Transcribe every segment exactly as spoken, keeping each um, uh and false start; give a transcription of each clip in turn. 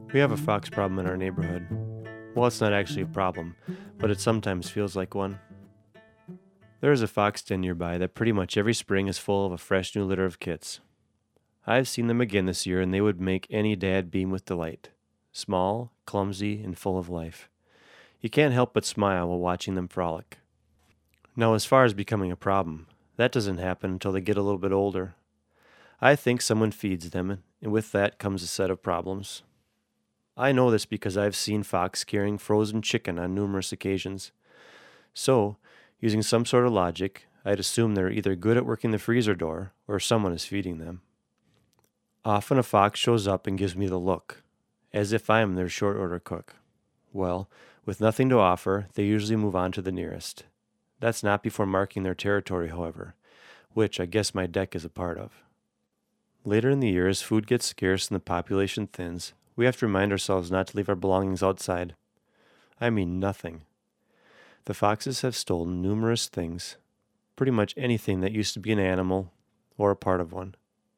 We have a fox problem in our neighborhood. Well, it's not actually a problem, but it sometimes feels like one. There is a fox den nearby that pretty much every spring is full of a fresh new litter of kits. I've seen them again this year, and they would make any dad beam with delight. Small, clumsy, and full of life. You can't help but smile while watching them frolic. Now, as far as becoming a problem, that doesn't happen until they get a little bit older. I think someone feeds them, and with that comes a set of problems. I know this because I've seen fox carrying frozen chicken on numerous occasions. So, using some sort of logic, I'd assume they're either good at working the freezer door or someone is feeding them. Often a fox shows up and gives me the look, as if I am their short order cook. Well, with nothing to offer, they usually move on to the nearest. That's not before marking their territory, however, which I guess my deck is a part of. Later in the year, as food gets scarce and the population thins, we have to remind ourselves not to leave our belongings outside. I mean nothing. The foxes have stolen numerous things, pretty much anything that used to be an animal or a part of one.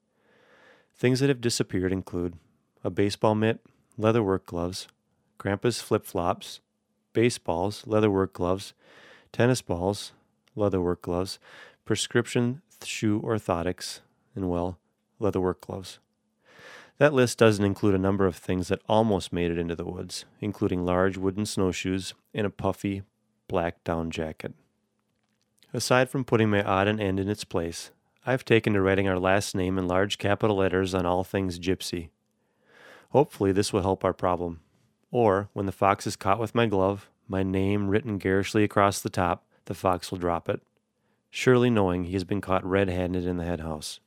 Things that have disappeared include a baseball mitt, leather work gloves, grandpa's flip-flops, baseballs, leather work gloves, tennis balls, leather work gloves, prescription shoe orthotics, and, well, leather work gloves. That list doesn't include a number of things that almost made it into the woods, including large wooden snowshoes and a puffy black down jacket. Aside from putting my odd and end in its place, I've taken to writing our last name in large capital letters on all things gypsy. Hopefully this will help our problem. Or, when the fox is caught with my glove, my name written garishly across the top, the fox will drop it, surely knowing he has been caught red-handed in the hen house.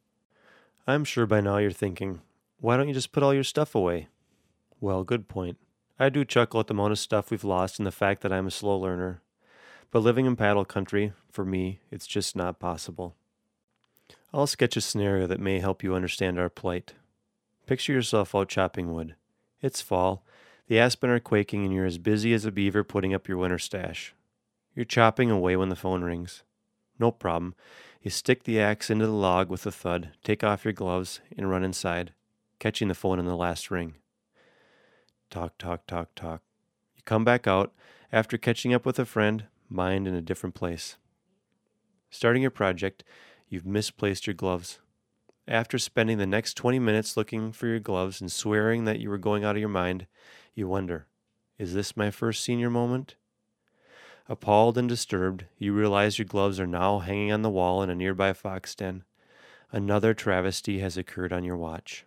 I'm sure by now you're thinking, why don't you just put all your stuff away? Well, good point. I do chuckle at the amount of stuff we've lost and the fact that I'm a slow learner. But living in paddle country, for me, it's just not possible. I'll sketch a scenario that may help you understand our plight. Picture yourself out chopping wood. It's fall, the aspen are quaking, and you're as busy as a beaver putting up your winter stash. You're chopping away when the phone rings. No problem. You stick the axe into the log with a thud, take off your gloves, and run inside, catching the phone in the last ring. Talk, talk, talk, talk. You come back out, after catching up with a friend, mind in a different place. Starting your project, you've misplaced your gloves. After spending the next twenty minutes looking for your gloves and swearing that you were going out of your mind, you wonder, is this my first senior moment? Appalled and disturbed, you realize your gloves are now hanging on the wall in a nearby fox den. Another travesty has occurred on your watch.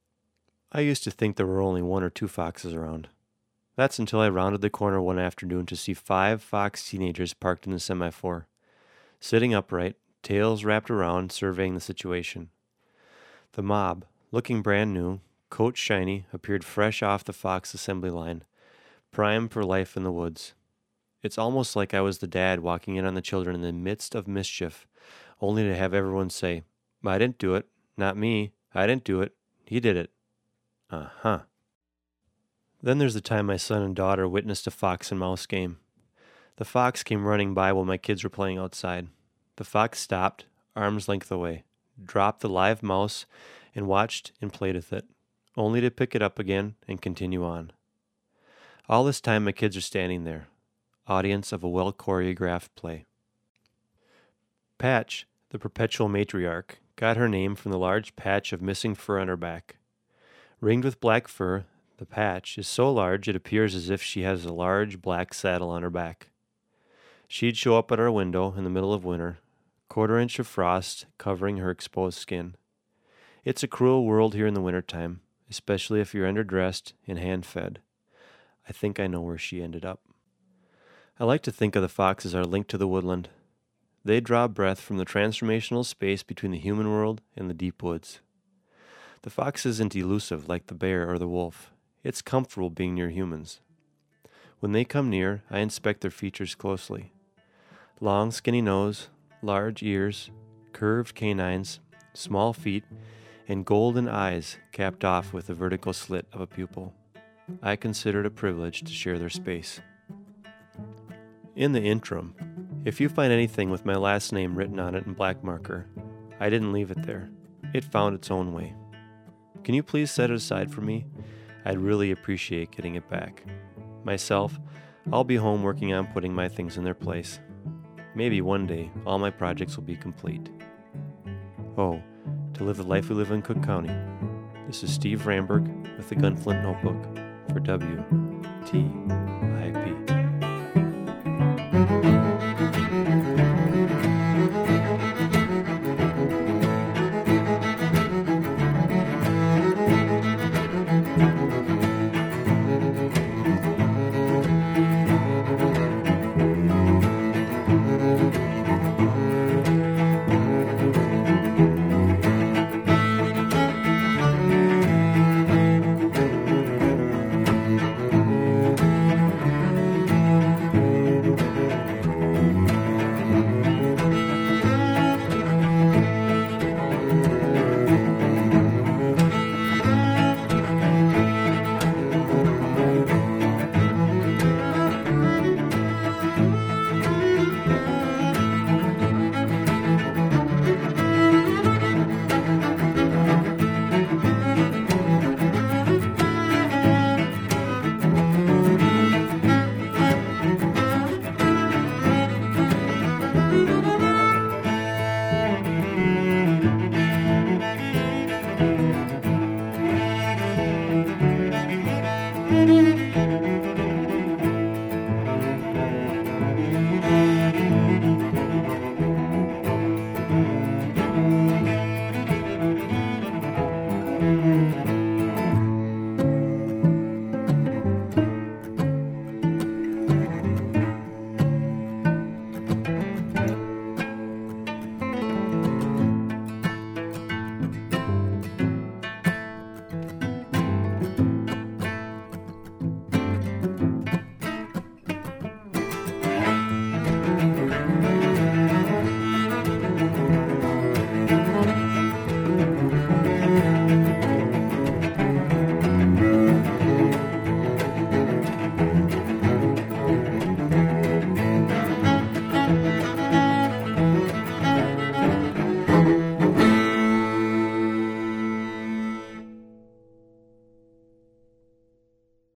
I used to think there were only one or two foxes around. That's until I rounded the corner one afternoon to see five fox teenagers parked in the semaphore, sitting upright, tails wrapped around, surveying the situation. The mob, looking brand new, coat shiny, appeared fresh off the fox assembly line, primed for life in the woods. It's almost like I was the dad walking in on the children in the midst of mischief, only to have everyone say, I didn't do it, not me, I didn't do it, he did it. Uh-huh. Then there's the time my son and daughter witnessed a fox and mouse game. The fox came running by while my kids were playing outside. The fox stopped, arm's length away, dropped the live mouse, and watched and played with it, only to pick it up again and continue on. All this time my kids are standing there, audience of a well-choreographed play. Patch, the perpetual matriarch, got her name from the large patch of missing fur on her back. Ringed with black fur, the patch is so large it appears as if she has a large black saddle on her back. She'd show up at our window in the middle of winter, quarter inch of frost covering her exposed skin. It's a cruel world here in the wintertime, especially if you're underdressed and hand-fed. I think I know where she ended up. I like to think of the fox as our link to the woodland. They draw breath from the transformational space between the human world and the deep woods. The fox isn't elusive like the bear or the wolf. It's comfortable being near humans. When they come near, I inspect their features closely. Long, skinny nose, large ears, curved canines, small feet, and golden eyes capped off with the vertical slit of a pupil. I consider it a privilege to share their space. In the interim, if you find anything with my last name written on it in black marker, I didn't leave it there. It found its own way. Can you please set it aside for me? I'd really appreciate getting it back. Myself, I'll be home working on putting my things in their place. Maybe one day, all my projects will be complete. Oh, to live the life we live in Cook County. This is Steve Ramberg with the Gunflint Notebook for W T I P.